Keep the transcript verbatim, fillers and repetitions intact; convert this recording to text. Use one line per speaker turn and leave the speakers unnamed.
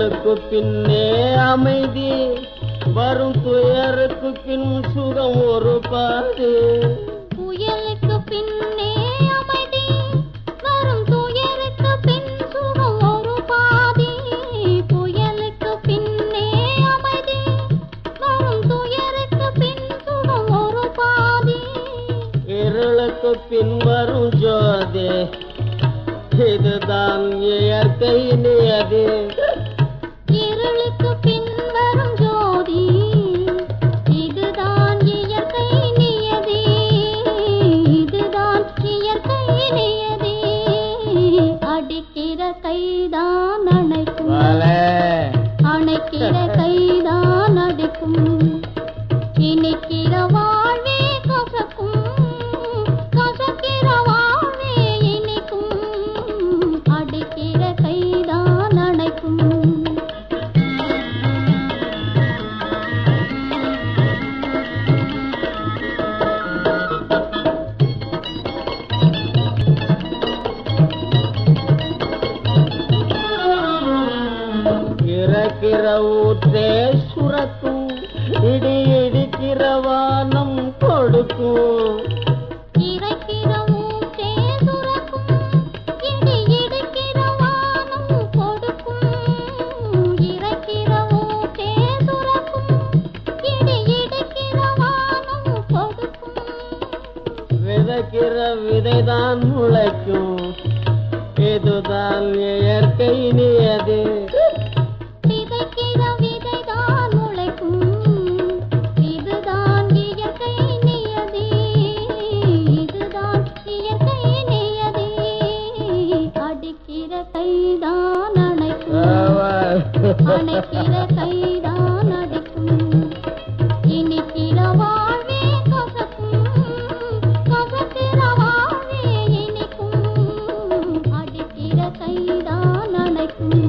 இருளுக்கு பின்னே அமைதி வரும் துயருக்கு பின் சுகம் ஒரு பாதி.
புயலுக்கு பின்னே அமைதி வரும் துயருக்கு பின் சுகம் ஒரு பாதி. புயலுக்கு பின்னே அமைதி வரும் துயருக்கு பின் சுகம் ஒரு பாதி.
இருளுக்கு பின் வரும் ஜோதி இதுதான் இயற்கை நியதி.
இருளுக்கு பின் வரும் ஜோதி இதுதான் இயற்கை நியதி. இதுதான் இயற்கை நியதி. அடிக்கிற கைதான் அணைக்கும், அணைக்கிற கைதான் அடிக்கும். இனிக்கிற வாழ்வே கசக்கும், கசக்கிற வாழ்வே இனிக்கும். அடிக்கிற கைதான் அணைக்கும்.
இறக்கிற ஊற்றே சுரக்கும், இடி இடிக்கிற வானம் கொடுக்கும்.
இறைக்கிற ஊற்றே சுரக்கும், இடி இடிக்கிற வானம் கொடுக்கும். இறைக்கிற ஊற்றே சுரக்கும், இடி இடிக்கிற வானம் கொடுக்கும்.
விதைக்கிற விதைதான் முளைக்கும், இதுதான் இயற்கை நியதி.
விதைக்கிற விதைதான் முளைக்கும், இதுதான் இயற்கை நியதி. இதுதான் இயற்கை நியதி. அடிக்கிற கைதான் அணைக்கும், அணைக்கிற கைதான் அடிக்கும். இனிக்கிற வாழ்வே கசக்கும், கசக்கிற வாழ்வே இனிக்கும். அடிக்கிற கைதான் அணைக்கும்.